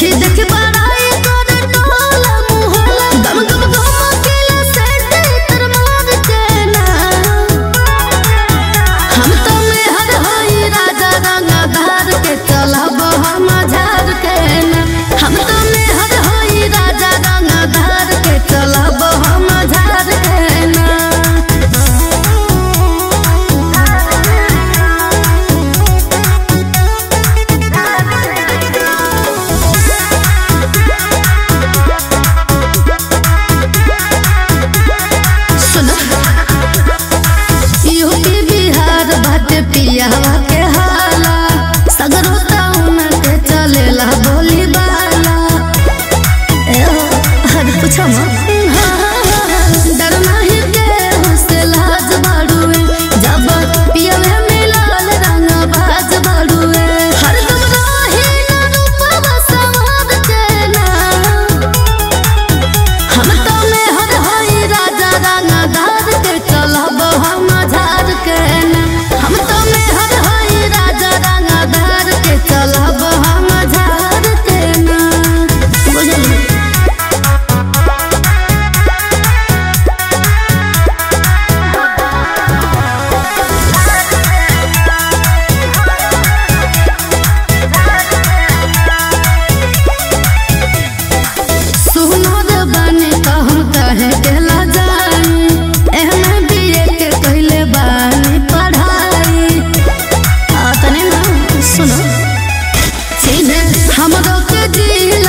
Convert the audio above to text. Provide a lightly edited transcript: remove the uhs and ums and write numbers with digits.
देखी देखी बड़ाई कर टोला मुहल्ला गम गम गम अकेला से तेर मार के ना हम तो में हर होई राजा रंगा धार के चलब हम झार के ना हम तो में हर होई राजा रंगा धार के चलब हम झार के ना यूपी बिहार बाटे पियावा के हाला सगरो टाउन के चलेला बोली बाला ए हर पूछो डर नहीं के से लाज बाड़ुए जब पियवे मिलाल रंग बाज बाड़ुए हर दम रही ना रूपवा सवाद के ना हम तो में हर होई राजा रंगदार के चलब हम झार के ना हम तो में हर होई राजा रंगदार के चलब हम झार के ना बुझल सुनो रे बानी कहूँ कहे केला जाई एहमे बीए के कहले बानी पढ़ाई तने ना सुनो सीधे हमरो के दिल